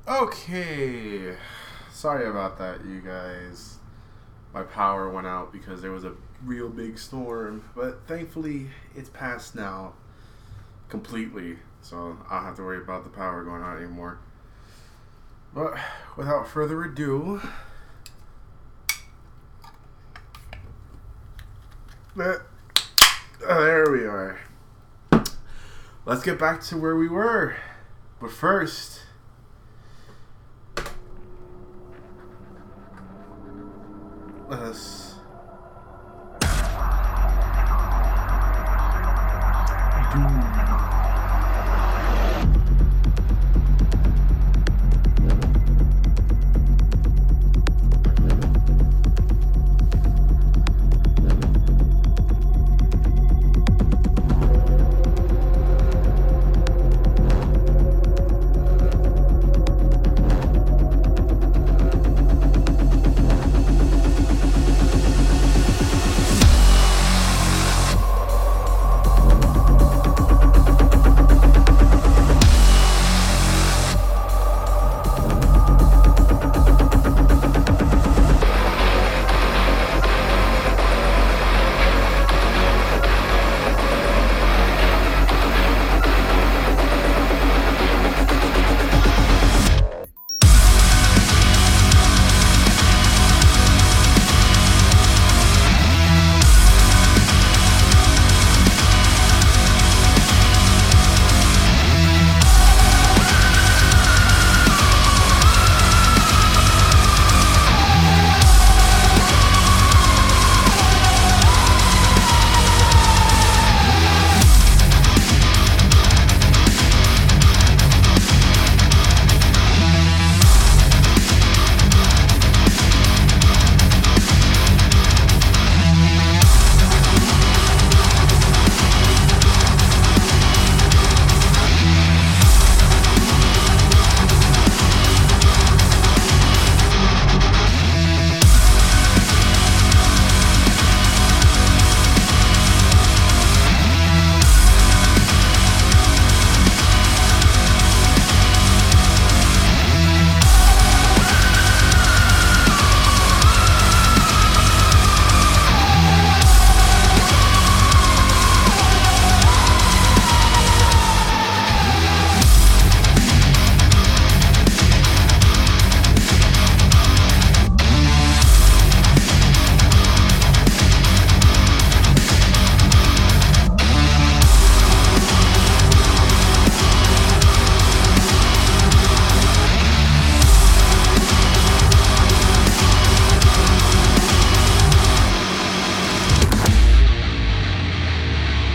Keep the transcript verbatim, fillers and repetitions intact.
Okay. Sorry about that, you guys. My power went out because there was a real big storm, but thankfully it's passed now completely, so I don't have to worry about the power going out anymore. But without further ado, uh, there we are. Let's get back to where we were. But first, let us do